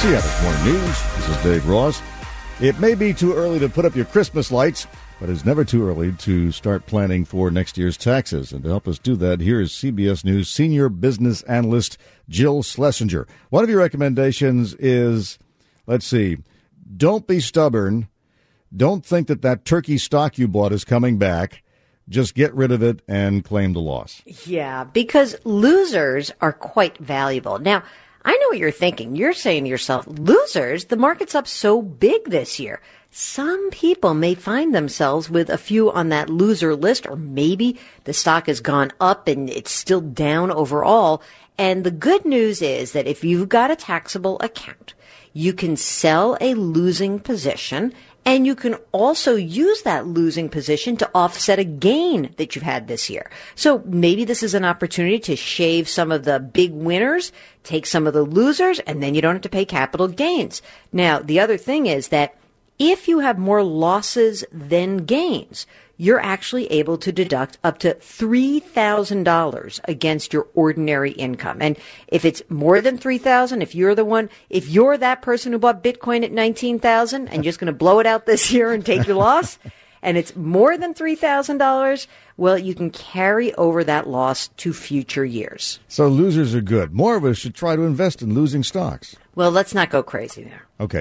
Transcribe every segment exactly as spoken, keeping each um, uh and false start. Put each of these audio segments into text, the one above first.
Seattle's Morning News. This is Dave Ross. It may be too early to put up your Christmas lights, but it's never too early to start planning for next year's taxes. And to help us do that, here is C B S News senior business analyst Jill Schlesinger. One of your recommendations is, let's see, don't be stubborn. Don't think that that turkey stock you bought is coming back. Just get rid of it and claim the loss. Yeah, because losers are quite valuable. Now, I know what you're thinking. You're saying to yourself, losers, the market's up so big this year. Some people may find themselves with a few on that loser list, or maybe the stock has gone up and it's still down overall. And the good news is that if you've got a taxable account, you can sell a losing position, and you can also use that losing position to offset a gain that you've had this year. So maybe this is an opportunity to shave some of the big winners, take some of the losers, and then you don't have to pay capital gains. Now, the other thing is that if you have more losses than gains, you're actually able to deduct up to three thousand dollars against your ordinary income. And if it's more than three thousand dollars, if you're the one, if you're that person who bought Bitcoin at nineteen thousand dollars and you're just going to blow it out this year and take your loss, and it's more than three thousand dollars, well, you can carry over that loss to future years. So losers are good. More of us should try to invest in losing stocks. Well, let's not go crazy there. Okay.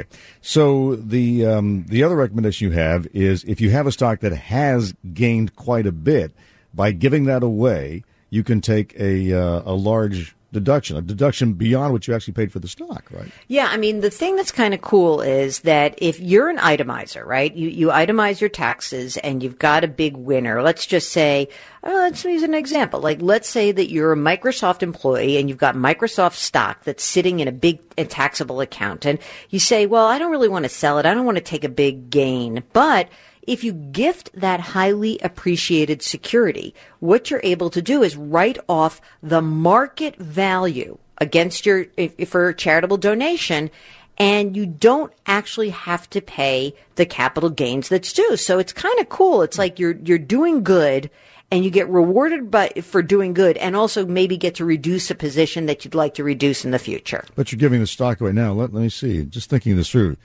So the um, the other recommendation you have is if you have a stock that has gained quite a bit, by giving that away, you can take a uh, a large deduction, a deduction beyond what you actually paid for the stock, right? Yeah, I mean, the thing that's kind of cool is that if you're an itemizer, right, you, you itemize your taxes and you've got a big winner. Let's just say, uh, let's use an example. Like, let's say that you're a Microsoft employee and you've got Microsoft stock that's sitting in a big a taxable account. And you say, well, I don't really want to sell it. I don't want to take a big gain. But if you gift that highly appreciated security, what you're able to do is write off the market value against your, if, if for a charitable donation, and you don't actually have to pay the capital gains that's due. So it's kind of cool. It's like you're you're doing good, and you get rewarded by, for doing good, and also maybe get to reduce a position that you'd like to reduce in the future. But you're giving the stock away now. Let, let me see. Just thinking this through.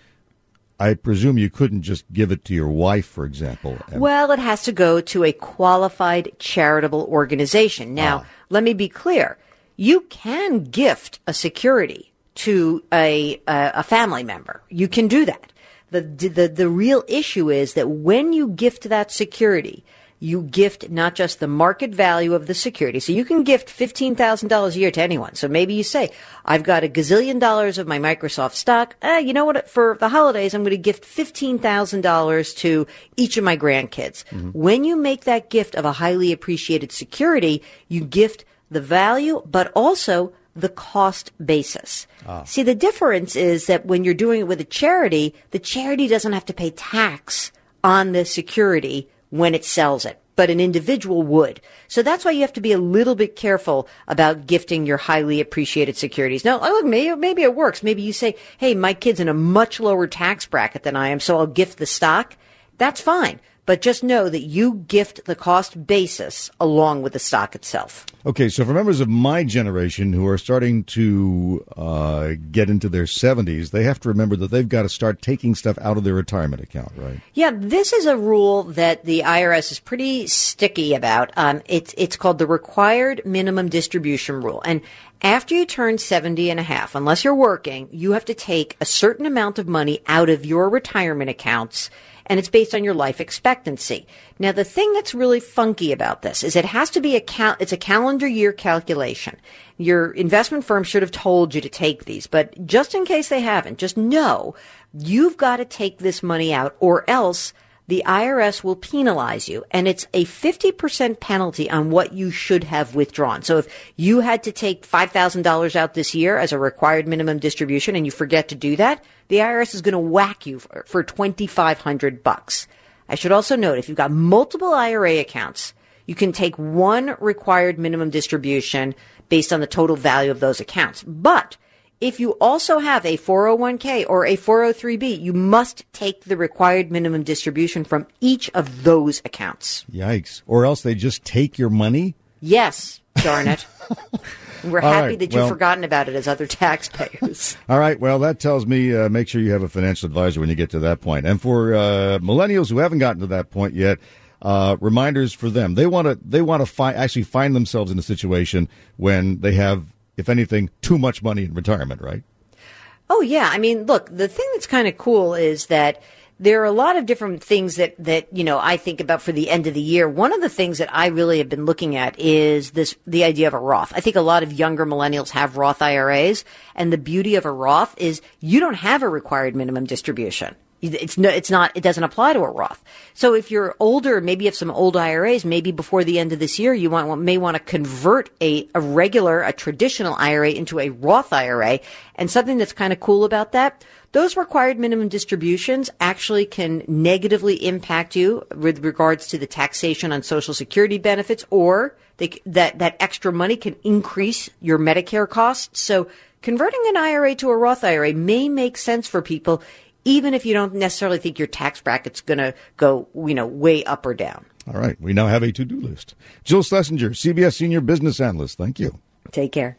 I presume you couldn't just give it to your wife, for example. Well, it has to go to a qualified charitable organization. Now, ah. let me be clear. You can gift a security to a, a, a family member. You can do that. The, the, the real issue is that when you gift that security, you gift not just the market value of the security. So you can gift fifteen thousand dollars a year to anyone. So maybe you say, I've got a gazillion dollars of my Microsoft stock. Eh, you know what? For the holidays, I'm going to gift fifteen thousand dollars to each of my grandkids. Mm-hmm. When you make that gift of a highly appreciated security, you gift the value, but also the cost basis. Ah. See, the difference is that when you're doing it with a charity, the charity doesn't have to pay tax on the security when it sells it, but an individual would. So that's why you have to be a little bit careful about gifting your highly appreciated securities. Now, look, maybe, maybe it works. Maybe you say, hey, my kid's in a much lower tax bracket than I am, so I'll gift the stock. That's fine. But just know that you gift the cost basis along with the stock itself. Okay, so for members of my generation who are starting to uh, get into their seventies, they have to remember that they've got to start taking stuff out of their retirement account, right? Yeah, this is a rule that the I R S is pretty sticky about. Um, it's, it's called the required minimum distribution rule. And after you turn seventy and a half, unless you're working, you have to take a certain amount of money out of your retirement accounts, and it's based on your life expectancy. Now, the thing that's really funky about this is it has to be a cal- it's a calendar year calculation. Your investment firm should have told you to take these, but just in case they haven't, just know you've got to take this money out, or else the I R S will penalize you, and it's a fifty percent penalty on what you should have withdrawn. So if you had to take five thousand dollars out this year as a required minimum distribution and you forget to do that, the I R S is going to whack you for, for twenty-five hundred bucks. I should also note, if you've got multiple I R A accounts, you can take one required minimum distribution based on the total value of those accounts. But if you also have a four oh one k or a four oh three b, you must take the required minimum distribution from each of those accounts. Yikes. Or else they just take your money? Yes, darn it. We're All happy right, that well, you've forgotten about it as other taxpayers. All right. Well, that tells me uh, make sure you have a financial advisor when you get to that point. And for uh, millennials who haven't gotten to that point yet, uh, reminders for them. They want to they want to fi- actually find themselves in a situation when they have, if anything, too much money in retirement, right? Oh, yeah. I mean, look, the thing that's kind of cool is that there are a lot of different things that, that, you know, I think about for the end of the year. One of the things that I really have been looking at is this, the idea of a Roth. I think a lot of younger millennials have Roth I R As, and the beauty of a Roth is you don't have a required minimum distribution. It's no, it's not, it doesn't apply to a Roth. So if you're older, maybe you have some old I R As, maybe before the end of this year, you want, may want to convert a, a regular, a traditional I R A into a Roth I R A. And something that's kind of cool about that, those required minimum distributions actually can negatively impact you with regards to the taxation on Social Security benefits, or they, that, that extra money can increase your Medicare costs. So converting an I R A to a Roth I R A may make sense for people, even if you don't necessarily think your tax bracket's going to go, you know, way up or down. All right. We now have a to-do list. Jill Schlesinger, C B S Senior Business Analyst. Thank you. Take care.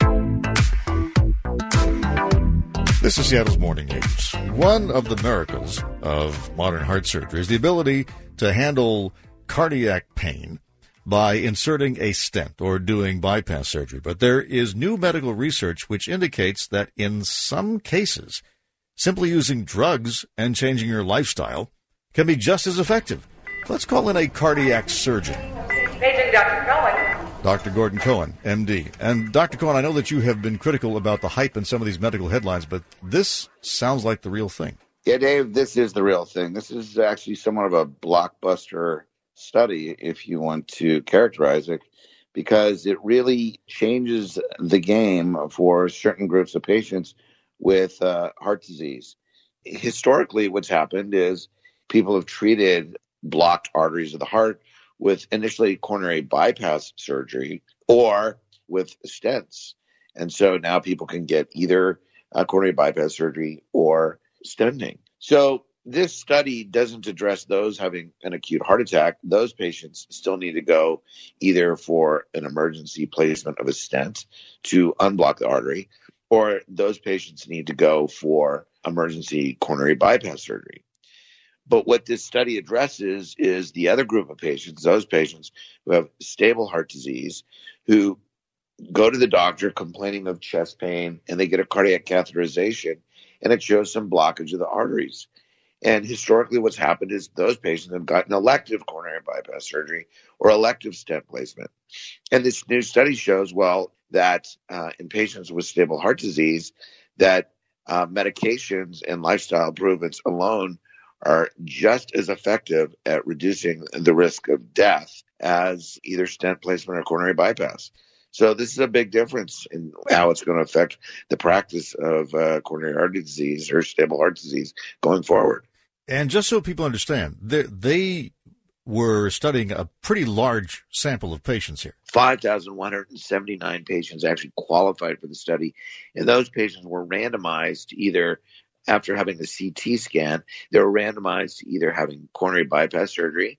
This is Seattle's Morning News. One of the miracles of modern heart surgery is the ability to handle cardiac pain by inserting a stent or doing bypass surgery. But there is new medical research which indicates that in some cases, simply using drugs and changing your lifestyle can be just as effective. Let's call in a cardiac surgeon. Paging Doctor Cohen. Doctor Gordon Cohen, M D. And Doctor Cohen, I know that you have been critical about the hype in some of these medical headlines, but this sounds like the real thing. Yeah, Dave, this is the real thing. This is actually somewhat of a blockbuster study, if you want to characterize it, because it really changes the game for certain groups of patients with uh, heart disease. Historically, what's happened is people have treated blocked arteries of the heart with initially coronary bypass surgery or with stents. And so now people can get either uh, coronary bypass surgery or stenting. So this study doesn't address those having an acute heart attack. Those patients still need to go either for an emergency placement of a stent to unblock the artery, or those patients need to go for emergency coronary bypass surgery. But what this study addresses is the other group of patients, those patients who have stable heart disease, who go to the doctor complaining of chest pain, and they get a cardiac catheterization, and it shows some blockage of the arteries. And historically what's happened is those patients have gotten elective coronary bypass surgery or elective stent placement. And this new study shows, well, that uh, in patients with stable heart disease, that uh, medications and lifestyle improvements alone are just as effective at reducing the risk of death as either stent placement or coronary bypass. So this is a big difference in how it's going to affect the practice of uh, coronary artery disease or stable heart disease going forward. And just so people understand, they, they were studying a pretty large sample of patients here. five thousand one hundred seventy-nine patients actually qualified for the study, and those patients were randomized either after having the C T scan, they were randomized to either having coronary bypass surgery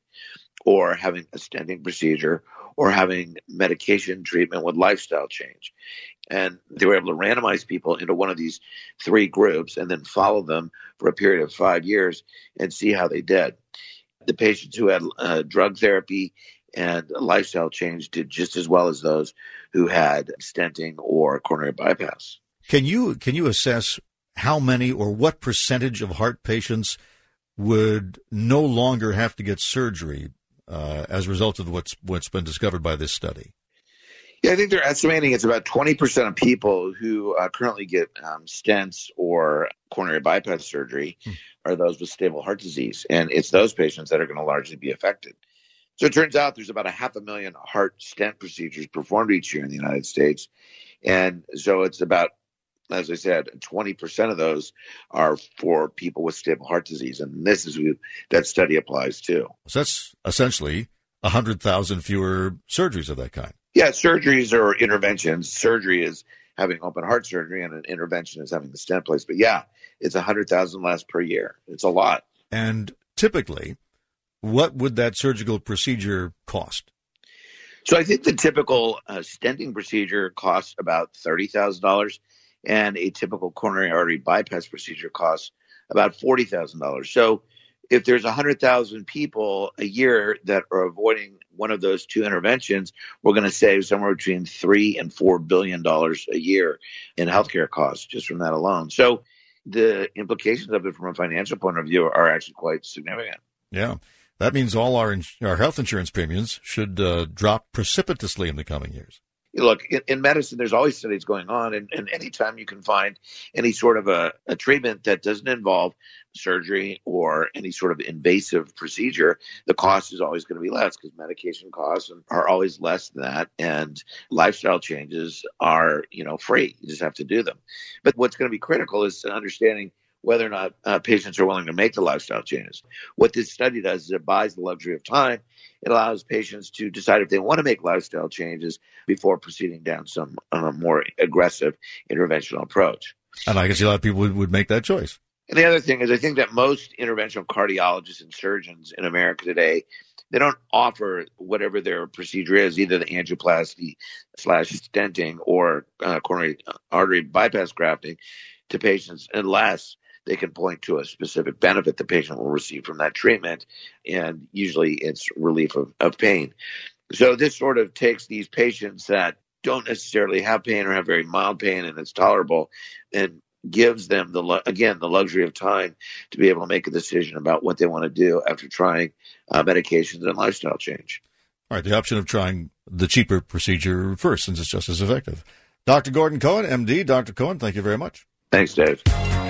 or having a stenting procedure or having medication treatment with lifestyle change. And they were able to randomize people into one of these three groups and then follow them for a period of five years and see how they did. The patients who had uh, drug therapy and lifestyle change did just as well as those who had stenting or coronary bypass. Can you can you assess how many or what percentage of heart patients would no longer have to get surgery uh, as a result of what's what's been discovered by this study? Yeah, I think they're estimating it's about twenty percent of people who uh, currently get um, stents or coronary bypass surgery hmm. are those with stable heart disease. And it's those patients that are going to largely be affected. So it turns out there's about a half a million heart stent procedures performed each year in the United States. And so it's about, as I said, twenty percent of those are for people with stable heart disease. And this is who that study applies to. So that's essentially one hundred thousand fewer surgeries of that kind. Yeah, surgeries or interventions. Surgery is having open heart surgery, and an intervention is having the stent placed. But yeah, it's one hundred thousand less per year. It's a lot. And typically, what would that surgical procedure cost? So I think the typical uh, stenting procedure costs about thirty thousand dollars, and a typical coronary artery bypass procedure costs about forty thousand dollars. So if there's one hundred thousand people a year that are avoiding one of those two interventions, we're going to save somewhere between three and four billion dollars a year in healthcare costs just from that alone. So the implications of it from a financial point of view are actually quite significant. Yeah. That means all our ins- our health insurance premiums should uh, drop precipitously in the coming years. Look, in, in medicine, there's always studies going on, and, and anytime you can find any sort of a, a treatment that doesn't involve surgery or any sort of invasive procedure, the cost is always going to be less because medication costs are always less than that, and lifestyle changes are, you know, free. You just have to do them. But what's going to be critical is understanding whether or not uh, patients are willing to make the lifestyle changes. What this study does is it buys the luxury of time. It allows patients to decide if they want to make lifestyle changes before proceeding down some uh, more aggressive interventional approach. And I can see a lot of people would, would make that choice. And the other thing is I think that most interventional cardiologists and surgeons in America today, they don't offer whatever their procedure is, either the angioplasty slash stenting or uh, coronary artery bypass grafting to patients unless they can point to a specific benefit the patient will receive from that treatment, and usually it's relief of, of pain. So this sort of takes these patients that don't necessarily have pain or have very mild pain and it's tolerable and gives them, the again, the luxury of time to be able to make a decision about what they want to do after trying uh, medications and lifestyle change. All right, the option of trying the cheaper procedure first, since it's just as effective. Doctor Gordon Cohen, M D. Doctor Cohen, thank you very much. Thanks, Dave.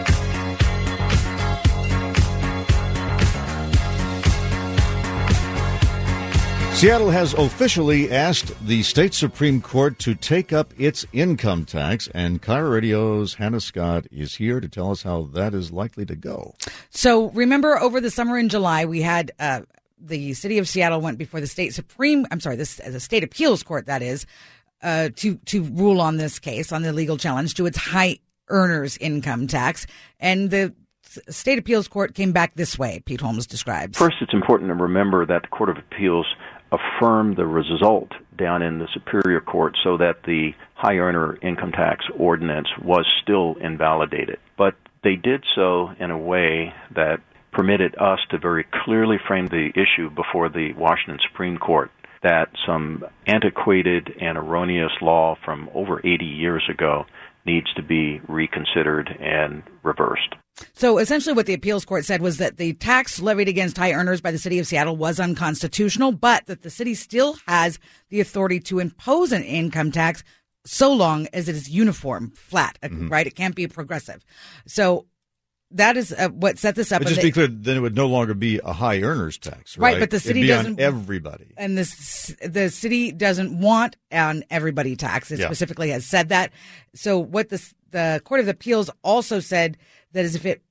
Seattle has officially asked the state Supreme Court to take up its income tax, and Kyra Radio's Hannah Scott is here to tell us how that is likely to go. So remember over the summer in July, we had uh, the city of Seattle went before the state Supreme, I'm sorry, this, the state appeals court, that is, uh, to, to rule on this case, on the legal challenge to its high earners income tax. And the state appeals court came back this way, Pete Holmes describes. First, it's important to remember that the Court of Appeals affirmed the result down in the Superior Court so that the high earner income tax ordinance was still invalidated. But they did so in a way that permitted us to very clearly frame the issue before the Washington Supreme Court that some antiquated and erroneous law from over eighty years ago needs to be reconsidered and reversed. So essentially what the appeals court said was that the tax levied against high earners by the city of Seattle was unconstitutional, but that the city still has the authority to impose an income tax so long as it is uniform, flat, mm-hmm. right? It can't be progressive. So that is uh, what set this up. But just be clear, then it would no longer be a high earners tax, right? Right, but the city It'd be doesn't on everybody, and the the city doesn't want an everybody tax. It yeah. specifically has said that. So what the the Court of Appeals also said that is if it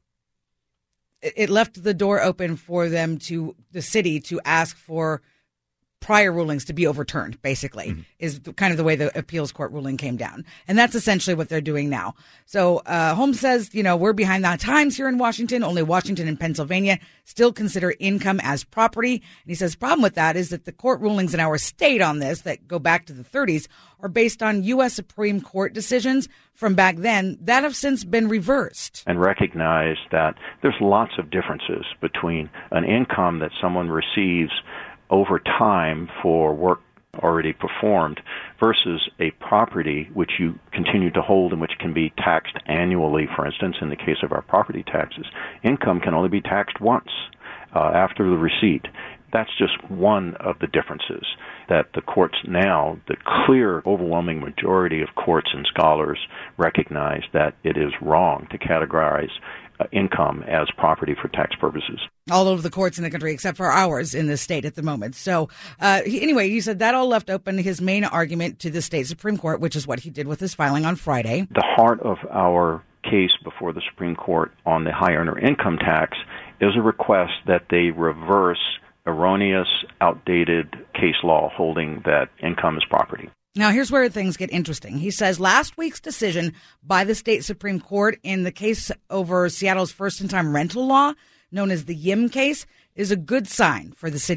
it left the door open for them to the city to ask for prior rulings to be overturned, basically, mm-hmm. is kind of the way the appeals court ruling came down. And that's essentially what they're doing now. So uh, Holmes says, you know, we're behind the times here in Washington. Only Washington and Pennsylvania still consider income as property. And he says the problem with that is that the court rulings in our state on this that go back to the thirties are based on U S Supreme Court decisions from back then that have since been reversed. And recognize that there's lots of differences between an income that someone receives over time for work already performed versus a property which you continue to hold and which can be taxed annually. For instance, in the case of our property taxes, income can only be taxed once uh, after the receipt. That's just one of the differences that the courts now, the clear overwhelming majority of courts and scholars recognize that it is wrong to categorize uh, income as property for tax purposes. All over the courts in the country, except for ours in this state at the moment. So uh, he, anyway, he said that all left open his main argument to the state Supreme Court, which is what he did with his filing on Friday. The heart of our case before the Supreme Court on the high earner income tax is a request that they reverse erroneous, outdated case law holding that income is property. Now, here's where things get interesting. He says last week's decision by the state Supreme Court in the case over Seattle's first-in-time rental law, known as the Yim case, is a good sign for the city's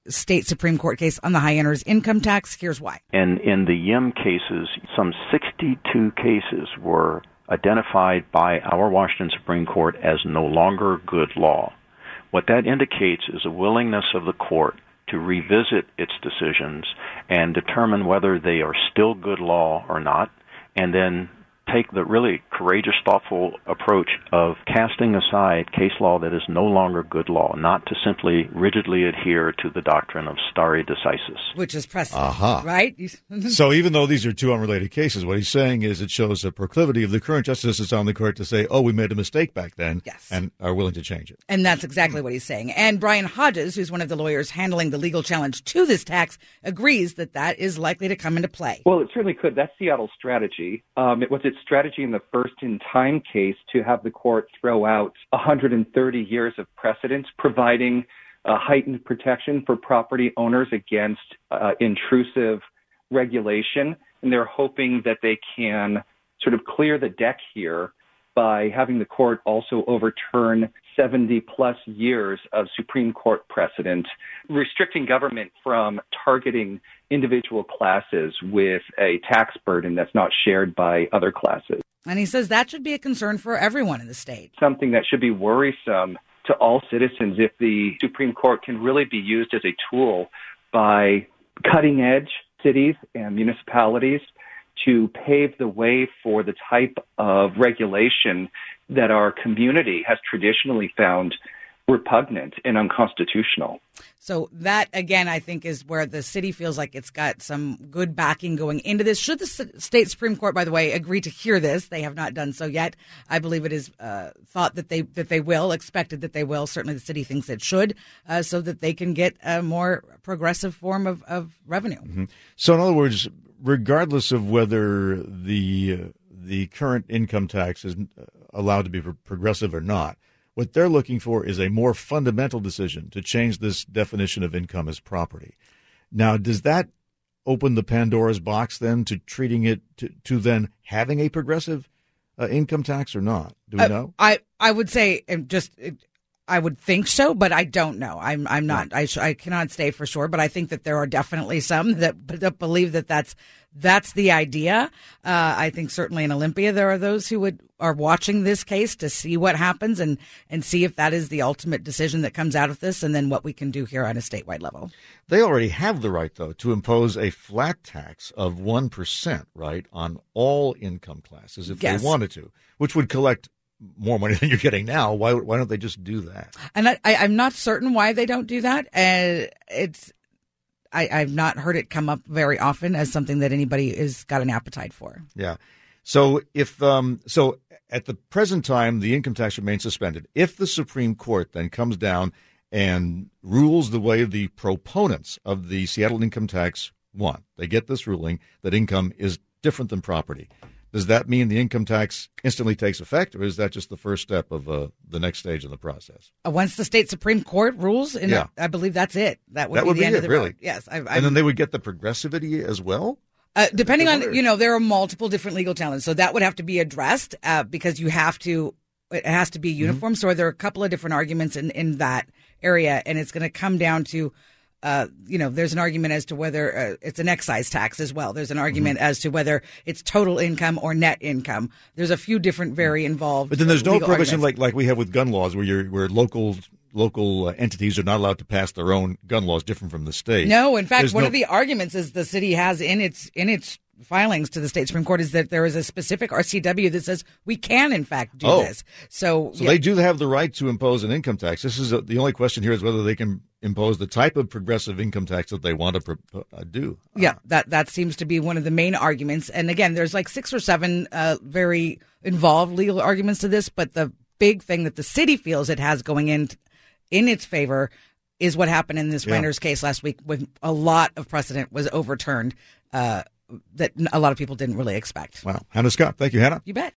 state Supreme Court case on the high earners income tax. Here's why. And in the Yim cases, some sixty-two cases were identified by our Washington Supreme Court as no longer good law. What that indicates is a willingness of the court to revisit its decisions and determine whether they are still good law or not, and then take the really courageous, thoughtful approach of casting aside case law that is no longer good law, not to simply rigidly adhere to the doctrine of stare decisis. Which is precedent, uh-huh. right? So even though these are two unrelated cases, what he's saying is it shows a proclivity of the current justices on the court to say, oh, we made a mistake back then, yes, and are willing to change it. And that's exactly what he's saying. And Brian Hodges, who's one of the lawyers handling the legal challenge to this tax, agrees that that is likely to come into play. Well, it certainly could. That's Seattle's strategy. Um, it was its strategy in the first-in-time case to have the court throw out one hundred thirty years of precedent, providing uh, heightened protection for property owners against uh, intrusive regulation. And they're hoping that they can sort of clear the deck here by having the court also overturn seventy-plus years of Supreme Court precedent, restricting government from targeting individual classes with a tax burden that's not shared by other classes. And he says that should be a concern for everyone in the state. Something that should be worrisome to all citizens if the Supreme Court can really be used as a tool by cutting-edge cities and municipalities to pave the way for the type of regulation that our community has traditionally found repugnant and unconstitutional. So that, again, I think is where the city feels like it's got some good backing going into this. Should the state Supreme Court, by the way, agree to hear this, they have not done so yet. I believe it is uh, thought that they that they will, expected that they will. Certainly the city thinks it should, uh, so that they can get a more progressive form of, of revenue. Mm-hmm. So in other words, regardless of whether the uh, the current income tax is allowed to be progressive or not, what they're looking for is a more fundamental decision to change this definition of income as property. Now, does that open the Pandora's box then to treating it to, to then having a progressive uh, income tax or not? Do we uh, know? I, I would say just I would think so, but I don't know. I'm I'm not. Yeah. I sh- I cannot say for sure, but I think that there are definitely some that, that believe that that's that's the idea. Uh, I think certainly in Olympia there are those who would are watching this case to see what happens and and see if that is the ultimate decision that comes out of this, and then what we can do here on a statewide level. They already have the right, though, to impose a flat tax of one percent, right, on all income classes if yes. they wanted to, which would collect more money than you're getting now. Why why don't they just do that? And I, I, I'm not certain why they don't do that. Uh, it's I, I've not heard it come up very often as something that anybody has got an appetite for. Yeah. So if um so at the present time the income tax remains suspended. If the Supreme Court then comes down and rules the way the proponents of the Seattle income tax want, they get this ruling that income is different than property. Does that mean the income tax instantly takes effect, or is that just the first step of uh, the next stage of the process? Uh, once the state Supreme Court rules, and yeah. I believe that's it. That would that be would the be end it, of the really. road. Yes, I, and then they would get the progressivity as well. Uh, depending on, you know, there are multiple different legal challenges, so that would have to be addressed uh, because you have to. It has to be uniform. Mm-hmm. So there are a couple of different arguments in, in that area, and it's going to come down to. Uh, you know, there's an argument as to whether uh, it's an excise tax as well. There's an argument mm-hmm. as to whether it's total income or net income. There's a few different very involved. But then there's no provision arguments. like like we have with gun laws, where you're, where local local uh, entities are not allowed to pass their own gun laws different from the state. No, in fact, there's one no... of the arguments is the city has in its in its filings to the state Supreme Court is that there is a specific R C W that says we can, in fact, do oh. this. So, so yeah. they do have the right to impose an income tax. This is a, the only question here is whether they can impose the type of progressive income tax that they want to pro- uh, do. Yeah, uh, that that seems to be one of the main arguments. And again, there's like six or seven uh, very involved legal arguments to this, but the big thing that the city feels it has going in in its favor is what happened in this yeah. Renters case last week, when a lot of precedent was overturned uh, that a lot of people didn't really expect. Wow. Hannah Scott. Thank you, Hannah. You bet.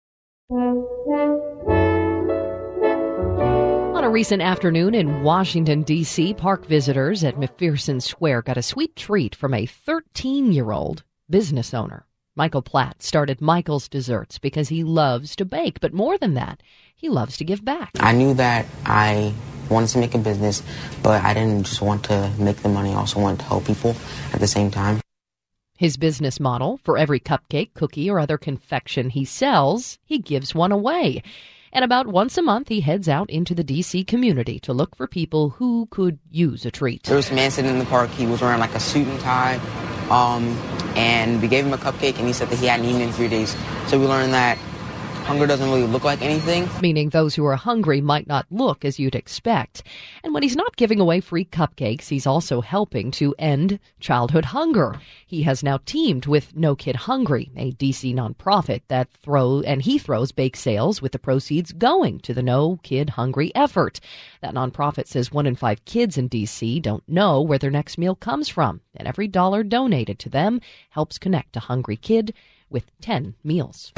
On a recent afternoon in Washington, D C, park visitors at McPherson Square got a sweet treat from a thirteen-year-old business owner. Michael Platt started Michael's Desserts because he loves to bake, but more than that, he loves to give back. I knew that I wanted to make a business, but I didn't just want to make the money. I also wanted to help people at the same time. His business model, for every cupcake, cookie, or other confection he sells, he gives one away. And about once a month, he heads out into the D C community to look for people who could use a treat. There was a man sitting in the park. He was wearing like a suit and tie, um, and we gave him a cupcake, and he said that he hadn't eaten in three days. So we learned that hunger doesn't really look like anything. Meaning those who are hungry might not look as you'd expect. And when he's not giving away free cupcakes, he's also helping to end childhood hunger. He has now teamed with No Kid Hungry, a D C nonprofit that throw and he throws bake sales with the proceeds going to the No Kid Hungry effort. That nonprofit says one in five kids in D C don't know where their next meal comes from, and every dollar donated to them helps connect a hungry kid with ten meals.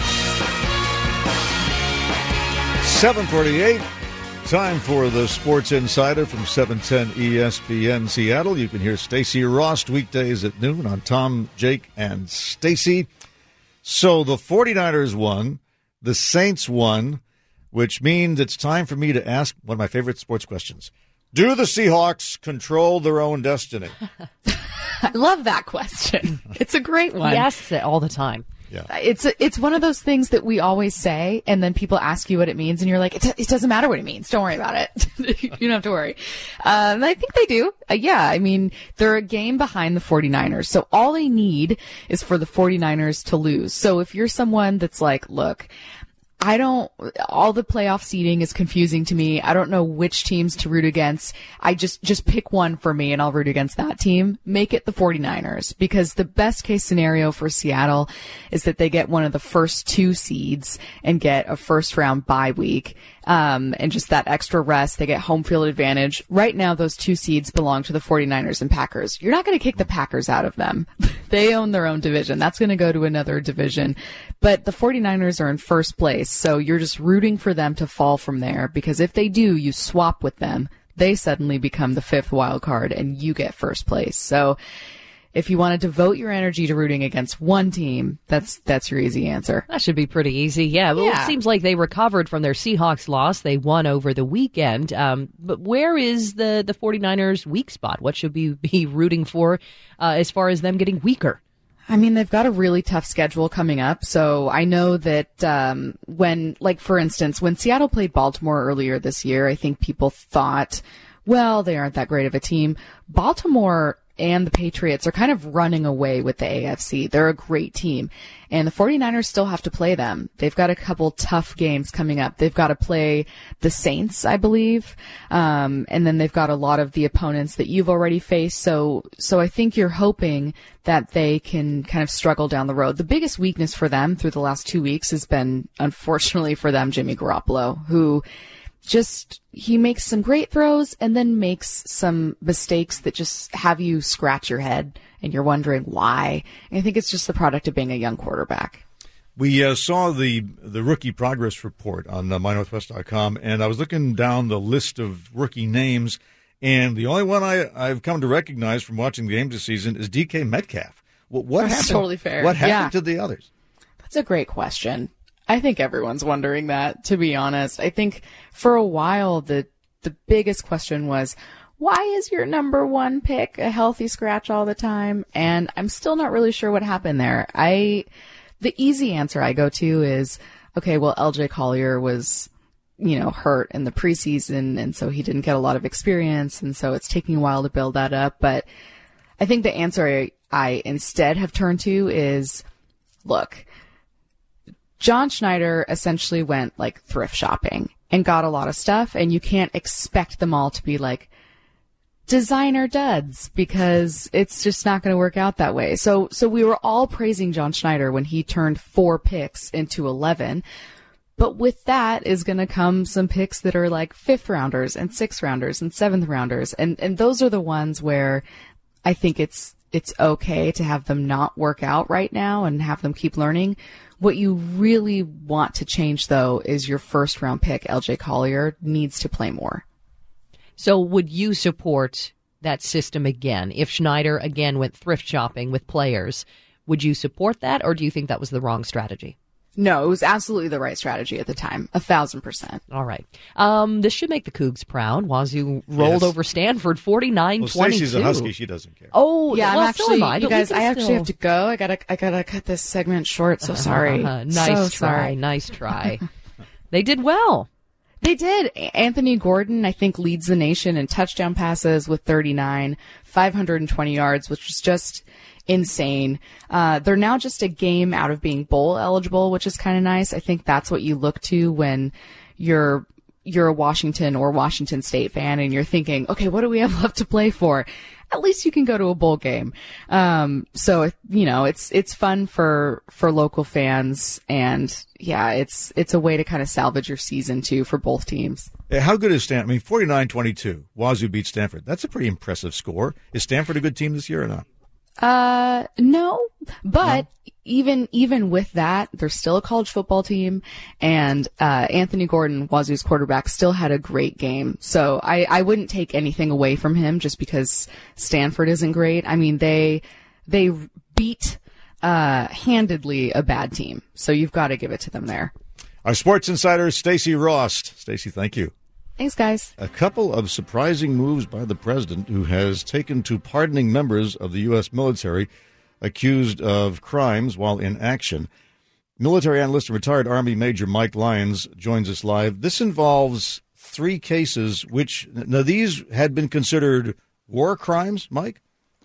seven forty-eight, time for the Sports Insider from seven ten E S P N Seattle. You can hear Stacey Rost weekdays at noon on Tom, Jake, and Stacey. So the 49ers won, the Saints won, which means it's time for me to ask one of my favorite sports questions. Do the Seahawks control their own destiny? I love that question. It's a great one. He asks it all the time. Yeah. It's it's one of those things that we always say, and then people ask you what it means, and you're like, it, it doesn't matter what it means. Don't worry about it. You don't have to worry. Um, I think they do. Uh, yeah, I mean, they're a game behind the 49ers, so all they need is for the 49ers to lose. So if you're someone that's like, look, I don't, all the playoff seeding is confusing to me. I don't know which teams to root against. I just, just pick one for me and I'll root against that team. Make it the 49ers, because the best case scenario for Seattle is that they get one of the first two seeds and get a first round bye week. Um, and just that extra rest, they get home field advantage. Right now, those two seeds belong to the 49ers and Packers. You're not going to kick the Packers out of them. They own their own division. That's going to go to another division. But the 49ers are in first place, so you're just rooting for them to fall from there, because if they do, you swap with them. They suddenly become the fifth wild card, and you get first place. So if you want to devote your energy to rooting against one team, that's that's your easy answer. That should be pretty easy. Yeah, well, yeah. It seems like they recovered from their Seahawks loss. They won over the weekend. Um, but where is the, the 49ers' weak spot? What should we be rooting for uh, as far as them getting weaker? I mean, they've got a really tough schedule coming up. So I know that um, when, like, for instance, when Seattle played Baltimore earlier this year, I think people thought, well, they aren't that great of a team. Baltimore and the Patriots are kind of running away with the A F C. They're a great team. And the 49ers still have to play them. They've got a couple tough games coming up. They've got to play the Saints, I believe. Um, and then they've got a lot of the opponents that you've already faced. So, so I think you're hoping that they can kind of struggle down the road. The biggest weakness for them through the last two weeks has been, unfortunately for them, Jimmy Garoppolo, who just, he makes some great throws and then makes some mistakes that just have you scratch your head and you're wondering why. And I think it's just the product of being a young quarterback. We uh, saw the the rookie progress report on uh, my northwest dot com, and I was looking down the list of rookie names, and the only one I, I've come to recognize from watching the games this season is D K Metcalf. What, what That's happened? totally fair. What happened Yeah. to the others? That's a great question. I think everyone's wondering that, to be honest. I think for a while, the the biggest question was, why is your number one pick a healthy scratch all the time? And I'm still not really sure what happened there. I, the easy answer I go to is, okay, well, L J Collier was, you know, hurt in the preseason, and so he didn't get a lot of experience, and so it's taking a while to build that up. But I think the answer I, I instead have turned to is, look, John Schneider essentially went like thrift shopping and got a lot of stuff, and you can't expect them all to be like designer duds, because it's just not going to work out that way. So, so we were all praising John Schneider when he turned four picks into eleven. But with that is going to come some picks that are like fifth rounders and sixth rounders and seventh rounders. And, and those are the ones where I think it's, it's okay to have them not work out right now and have them keep learning. What you really want to change, though, is your first round pick, L J Collier, needs to play more. So would you support that system again? If Schneider again went thrift shopping with players, Would you support that, or do you think that was the wrong strategy? No, it was absolutely the right strategy at the time. A thousand percent. All right. Um, this should make the Cougs proud. Wazoo rolled yes. over Stanford forty-nine twenty-two. Well, Stacey's a Husky. She doesn't care. Oh, yeah. Well, I'm actually, so I, you guys, I actually still... have to go. I gotta, I gotta cut this segment short. So sorry. Uh, nice so try. Sorry. Nice try. They did well. They did. Anthony Gordon, I think, leads the nation in touchdown passes with thirty-nine, five hundred twenty yards, which is just insane. Uh, they're now just a game out of being bowl eligible, which is kind of nice. I think that's what you look to when you're you're a Washington or Washington State fan and you're thinking, okay, what do we have left to play for? At least you can go to a bowl game. Um, so, you know, it's, it's fun for, for local fans. And yeah, it's, it's a way to kind of salvage your season too for both teams. Yeah, how good is Stanford? I mean, forty-nine twenty-two. Wazoo beat Stanford. That's a pretty impressive score. Is Stanford a good team this year or not? Uh, no, but no. even, even with that, they're still a college football team, and, uh, Anthony Gordon, Wazoo's quarterback, still had a great game. So I, I wouldn't take anything away from him just because Stanford isn't great. I mean, they, they beat, uh, handedly a bad team. So you've got to give it to them there. Our sports insider, Stacey Ross. Stacey, thank you. Thanks, guys. A couple of surprising moves by the president, who has taken to pardoning members of the U S military accused of crimes while in action. Military analyst and retired Army Major Mike Lyons joins us live. This involves three cases which, now these had been considered war crimes, Mike?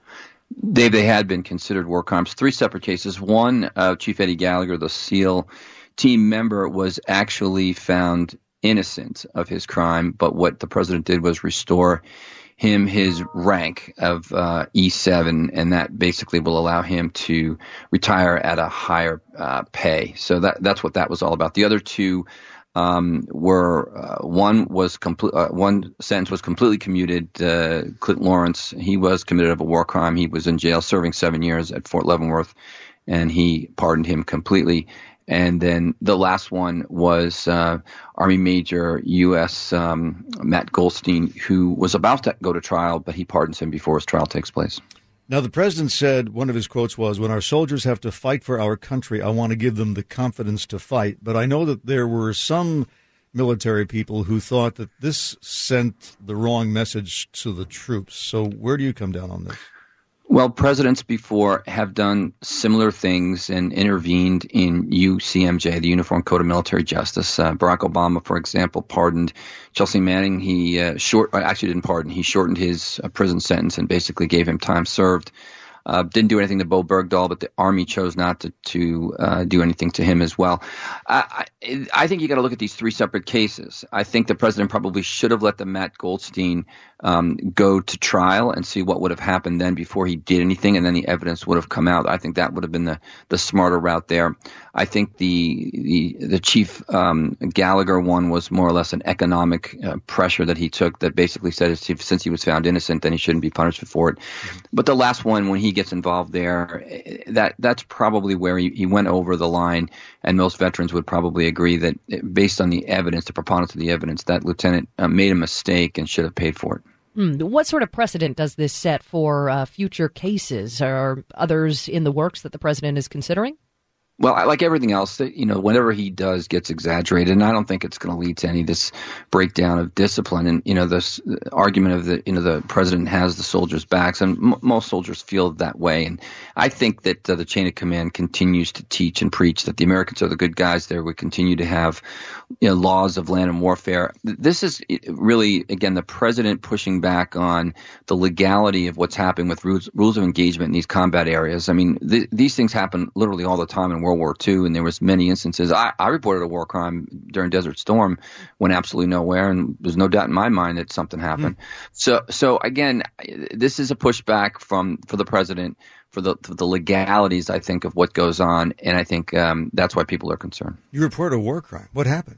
Dave, they had been considered war crimes. Three separate cases. One, uh, Chief Eddie Gallagher, the SEAL team member, was actually found innocent of his crime, but what the president did was restore him his rank of uh, E seven, and that basically will allow him to retire at a higher uh, pay. So that that's what that was all about. The other two um, were uh, one was complete. Uh, one sentence was completely commuted. Uh, Clint Lawrence, he was committed of a war crime. He was in jail serving seven years at Fort Leavenworth, and he pardoned him completely. And then the last one was uh, Army Major U S Um, Matt Goldstein, who was about to go to trial, but he pardons him before his trial takes place. Now, the president said, one of his quotes was, "When our soldiers have to fight for our country, I want to give them the confidence to fight." But I know that there were some military people who thought that this sent the wrong message to the troops. So where do you come down on this? Well, presidents before have done similar things and intervened in U C M J, the Uniform Code of Military Justice. Uh, Barack Obama, for example, pardoned Chelsea Manning. He uh, short, actually didn't pardon. He shortened his uh, prison sentence and basically gave him time served. Uh, didn't do anything to Bo Bergdahl, but the Army chose not to, to uh, do anything to him as well. I, I, I think you got to look at these three separate cases. I think the president probably should have let the Matt Goldstein um, go to trial and see what would have happened then before he did anything, and then the evidence would have come out. I think that would have been the, the smarter route there. I think the the, the Chief um, Gallagher one was more or less an economic uh, pressure that he took that basically said if, since he was found innocent, then he shouldn't be punished for it. Mm-hmm. But the last one, when he gets involved there, that that's probably where he, he went over the line, and most veterans would probably agree that based on the evidence, the preponderance of the evidence, that lieutenant uh, made a mistake and should have paid for it. Hmm. What sort of precedent does this set for uh, future cases or others in the works that the president is considering? Well, like everything else, you know, whenever he does gets exaggerated, and I don't think it's going to lead to any of this breakdown of discipline. And, you know, this argument of the, you know, the president has the soldiers' backs, and m- most soldiers feel that way. And I think that uh, the chain of command continues to teach and preach that the Americans are the good guys there. We continue to have, you know, laws of land and warfare. This is really, again, the president pushing back on the legality of what's happening with rules, rules of engagement in these combat areas. I mean, th- these things happen literally all the time in World War Two, and there was many instances. I, I reported a war crime during Desert Storm, went absolutely nowhere, and there's no doubt in my mind that something happened. Mm. So, so again, this is a pushback from for the president for the for the legalities, I think, of what goes on, and I think um, that's why people are concerned. You reported a war crime. What happened?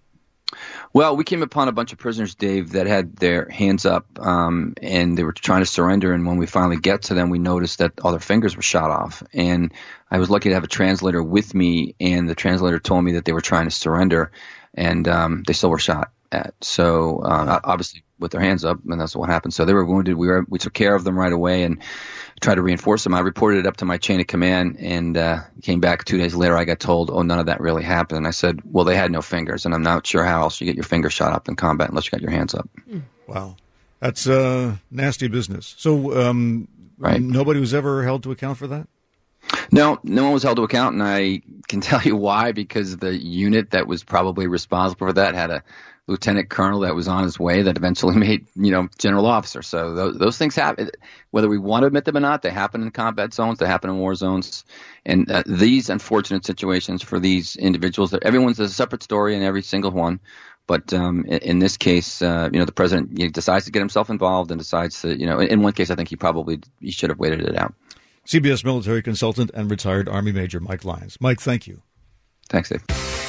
Well, we came upon a bunch of prisoners, Dave, that had their hands up, um, and they were trying to surrender. And when we finally get to them, we noticed that all their fingers were shot off. And I was lucky to have a translator with me, and the translator told me that they were trying to surrender, and um, they still were shot at. So uh, obviously with their hands up, and that's what happened. So they were wounded. We were we took care of them right away and try to reinforce them. I reported it up to my chain of command and uh, came back two days later. I got told, oh, none of that really happened. And I said, well, they had no fingers, and I'm not sure how else you get your fingers shot up in combat unless you got your hands up. Wow. That's uh, nasty business. So um, right. nobody was ever held to account for that? No, no one was held to account, and I can tell you why, because the unit that was probably responsible for that had a lieutenant colonel that was on his way that eventually made, you know, general officer. So those, those things happen, whether we want to admit them or not. They happen in combat zones. They happen in war zones. And uh, these unfortunate situations for these individuals, that everyone's a separate story in every single one. But um, in, in this case, uh, you know, the president he decides to get himself involved and decides to, you know, in, in one case, I think he probably he should have waited it out. C B S military consultant and retired Army Major Mike Lyons. Mike, thank you. Thanks, Dave.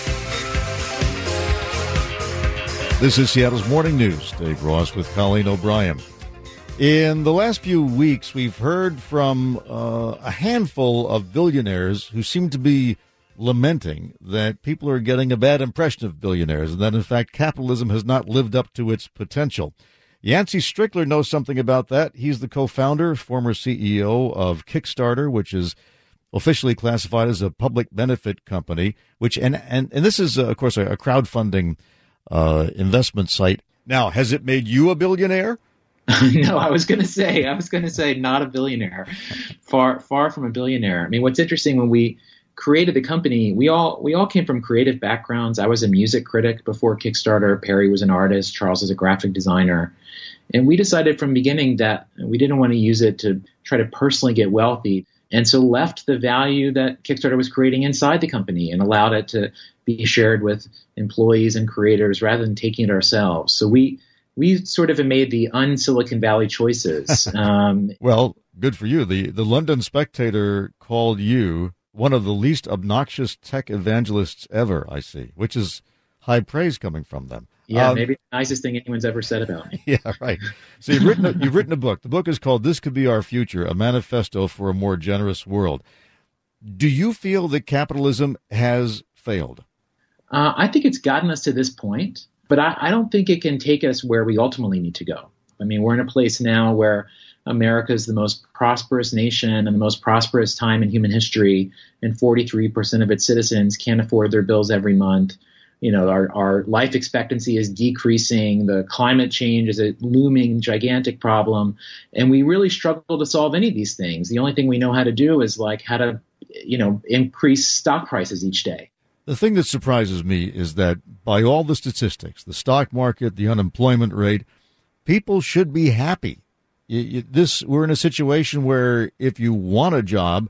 This is Seattle's Morning News. Dave Ross with Colleen O'Brien. In the last few weeks, we've heard from uh, a handful of billionaires who seem to be lamenting that people are getting a bad impression of billionaires and that, in fact, capitalism has not lived up to its potential. Yancey Strickler knows something about that. He's the co-founder, former C E O of Kickstarter, which is officially classified as a public benefit company, which and and, and this is, uh, of course, a, a crowdfunding uh, investment site. Now, has it made you a billionaire? No, I was going to say, I was going to say not a billionaire, far, far from a billionaire. I mean, what's interesting, when we created the company, we all, we all came from creative backgrounds. I was a music critic before Kickstarter. Perry was an artist. Charles is a graphic designer. And we decided from the beginning that we didn't want to use it to try to personally get wealthy. And so left the value that Kickstarter was creating inside the company and allowed it to be shared with employees and creators rather than taking it ourselves. So we we sort of made the un-Silicon Valley choices. Um, well, good for you. The, the London Spectator called you one of the least obnoxious tech evangelists ever, I see, which is high praise coming from them. Yeah, um, maybe the nicest thing anyone's ever said about me. Yeah, right. So you've written a, you've written a book. The book is called "This Could Be Our Future: A Manifesto for a More Generous World." Do you feel that capitalism has failed? Uh, I think it's gotten us to this point, but I, I don't think it can take us where we ultimately need to go. I mean, we're in a place now where America is the most prosperous nation and the most prosperous time in human history, and forty-three percent of its citizens can't afford their bills every month. You know, our, our life expectancy is decreasing. The climate change is a looming, gigantic problem. And we really struggle to solve any of these things. The only thing we know how to do is like how to, you know, increase stock prices each day. The thing that surprises me is that by all the statistics, the stock market, the unemployment rate, people should be happy. You, you, this we're in a situation where if you want a job,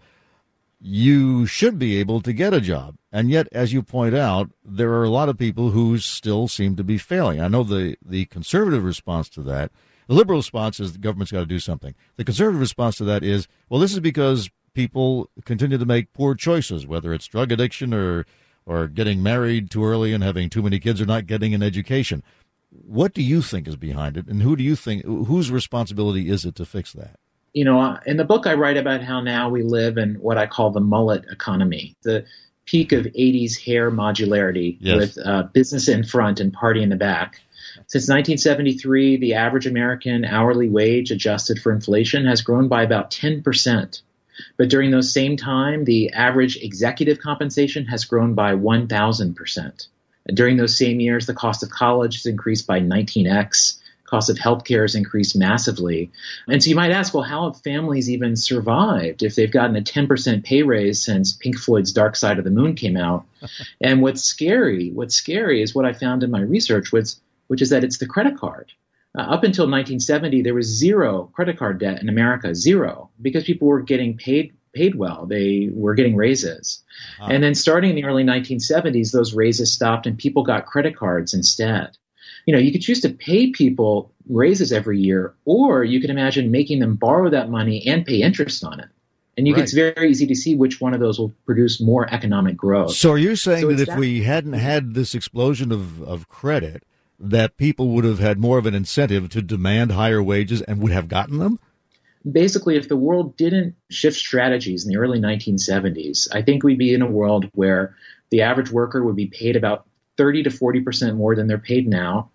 you should be able to get a job. And yet, as you point out, there are a lot of people who still seem to be failing. I know the, the conservative response to that, the liberal response is the government's got to do something. The conservative response to that is, well, this is because people continue to make poor choices, whether it's drug addiction or or getting married too early and having too many kids or not getting an education. What do you think is behind it? And who do you think, whose responsibility is it to fix that? You know, in the book, I write about how now we live in what I call the mullet economy, the peak of eighties hair modularity, yes, with uh, business in front and party in the back. Since nineteen seventy-three, the average American hourly wage adjusted for inflation has grown by about ten percent. But during those same time, the average executive compensation has grown by one thousand percent. During those same years, the cost of college has increased by nineteen x. Cost of healthcare has increased massively. And so you might ask, well, how have families even survived if they've gotten a ten percent pay raise since Pink Floyd's Dark Side of the Moon came out? And what's scary, what's scary is what I found in my research, which, which is that it's the credit card. Uh, up until nineteen seventy, there was zero credit card debt in America, zero, because people were getting paid paid well. They were getting raises. Wow. And then starting in the early nineteen seventies, those raises stopped and people got credit cards instead. You know, you could choose to pay people raises every year, or you could imagine making them borrow that money and pay interest on it. And you, right, it's very easy to see which one of those will produce more economic growth. So are you saying so that if that- we hadn't had this explosion of, of credit, that people would have had more of an incentive to demand higher wages and would have gotten them? Basically, if the world didn't shift strategies in the early nineteen seventies, I think we'd be in a world where the average worker would be paid about thirty to forty percent more than they're paid now.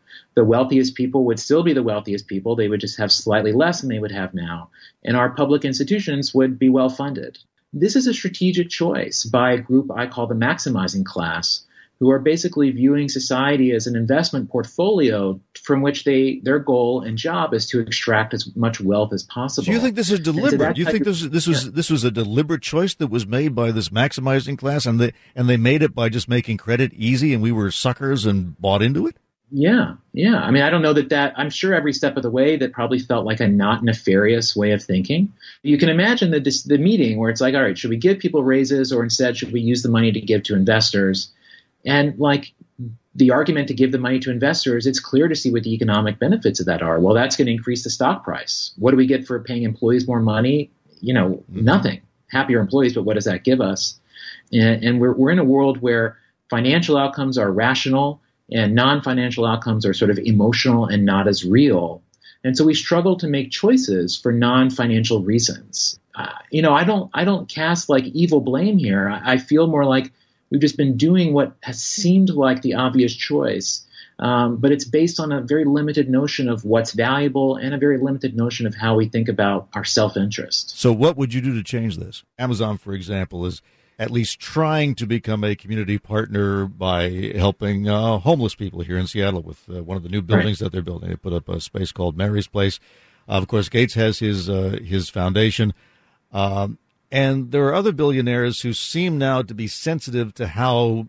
The wealthiest people would still be the wealthiest people. They would just have slightly less than they would have now. And our public institutions would be well funded. This is a strategic choice by a group I call the maximizing class, who are basically viewing society as an investment portfolio from which they their goal and job is to extract as much wealth as possible. Do you think this is deliberate? Do you think of, this this was yeah. this was a deliberate choice that was made by this maximizing class, and they and they made it by just making credit easy, and we were suckers and bought into it? Yeah, yeah. I mean, I don't know that that, I'm sure every step of the way that probably felt like a not nefarious way of thinking. You can imagine the, the meeting where it's like, all right, should we give people raises, or instead should we use the money to give to investors? And like the argument to give the money to investors, it's clear to see what the economic benefits of that are. Well, that's going to increase the stock price. What do we get for paying employees more money? You know, mm-hmm. nothing. Happier employees, but what does that give us? And, and we're we're in a world where financial outcomes are rational and non-financial outcomes are sort of emotional and not as real. And so we struggle to make choices for non-financial reasons. Uh, you know, I don't I don't cast like evil blame here. I, I feel more like we've just been doing what has seemed like the obvious choice, um, but it's based on a very limited notion of what's valuable and a very limited notion of how we think about our self-interest. So what would you do to change this? Amazon, for example, is at least trying to become a community partner by helping uh, homeless people here in Seattle with uh, one of the new buildings right. that they're building. They put up a space called Mary's Place. Uh, of course, Gates has his uh, his foundation. Um, and there are other billionaires who seem now to be sensitive to how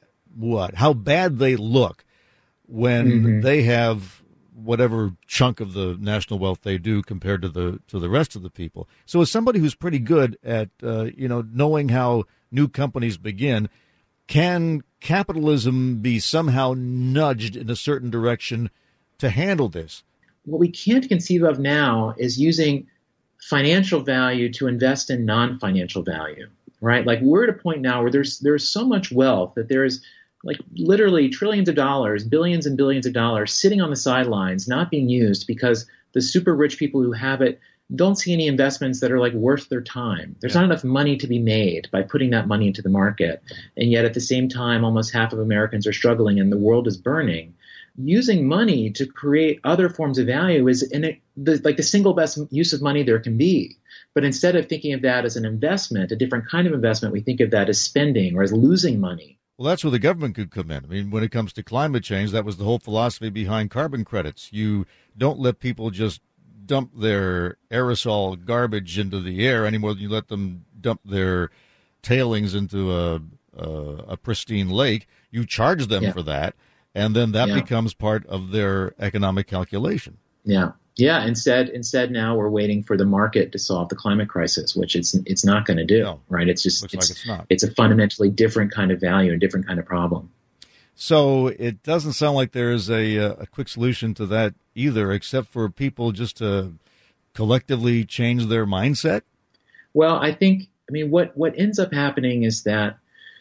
what how bad they look when mm-hmm. they have whatever chunk of the national wealth they do compared to the to the rest of the people. So as somebody who's pretty good at uh, you know knowing how new companies begin, can capitalism be somehow nudged in a certain direction to handle this? What we can't conceive of now is using financial value to invest in non-financial value, right? Like we're at a point now where there's there's so much wealth that there's like literally trillions of dollars, billions and billions of dollars sitting on the sidelines, not being used because the super rich people who have it don't see any investments that are like worth their time. There's yeah. not enough money to be made by putting that money into the market. And yet at the same time, almost half of Americans are struggling and the world is burning. Using money to create other forms of value is in it, the, like the single best use of money there can be. But instead of thinking of that as an investment, a different kind of investment, we think of that as spending or as losing money. Well, that's where the government could come in. I mean, when it comes to climate change, that was the whole philosophy behind carbon credits. You don't let people just dump their aerosol garbage into the air any more than you let them dump their tailings into a, a, a pristine lake. You charge them yeah. for that, and then that yeah. becomes part of their economic calculation. Yeah. Yeah, instead, instead now we're waiting for the market to solve the climate crisis, which it's it's not going to do, no. right? It's just Looks it's, like it's not. It's a fundamentally different kind of value and different kind of problem. So it doesn't sound like there is a a quick solution to that either, except for people just to collectively change their mindset. Well, I think I mean what what ends up happening is that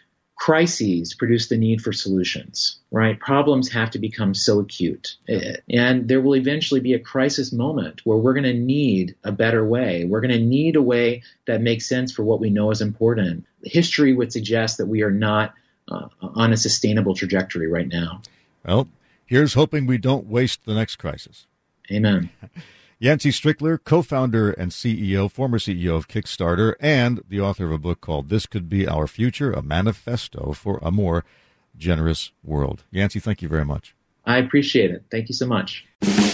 crises produce the need for solutions, right? Problems have to become so acute. And there will eventually be a crisis moment where we're going to need a better way. We're going to need a way that makes sense for what we know is important. History would suggest that we are not uh, on a sustainable trajectory right now. Well, here's hoping we don't waste the next crisis. Amen. Yancey Strickler, co-founder and C E O, former C E O of Kickstarter, and the author of a book called This Could Be Our Future, a manifesto for a more generous world. Yancey, thank you very much. I appreciate it. Thank you so much.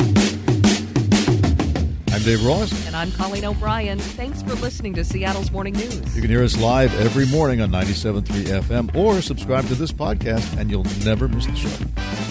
I'm Dave Ross. And I'm Colleen O'Brien. Thanks for listening to Seattle's Morning News. You can hear us live every morning on ninety-seven point three F M or subscribe to this podcast and you'll never miss the show.